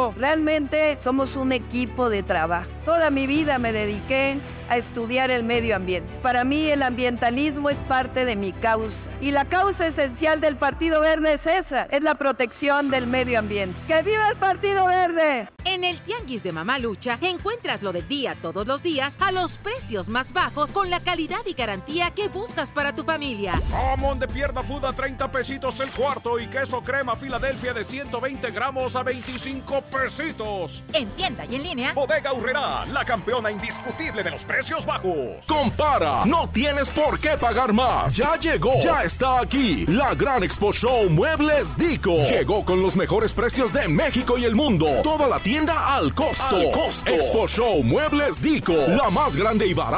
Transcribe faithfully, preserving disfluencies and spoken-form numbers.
todo. Realmente somos un equipo de trabajo. Toda mi vida me dediqué a estudiar el medio ambiente. Para mí el ambientalismo es parte de mi causa. Y la causa esencial del Partido Verde es esa, es la protección del medio ambiente. ¡Que viva el Partido Verde! En el Tianguis de Mamalucha encuentras lo del día todos los días a los precios más bajos con la calidad y garantía que buscas para tu familia. Jamón de pierna fuda treinta pesitos el cuarto y queso crema Filadelfia de ciento veinte gramos a veinticinco pesitos. En tienda y en línea. Bodega Aurrerá, la campeona indiscutible de los precios bajos. Compara, no tienes por qué pagar más. Ya llegó, ya está aquí la Gran Expo Show Muebles Dico. Llegó con los mejores precios de México y el mundo. Toda la tienda al costo. Al costo. Expo Show Muebles Dico, la más grande y barata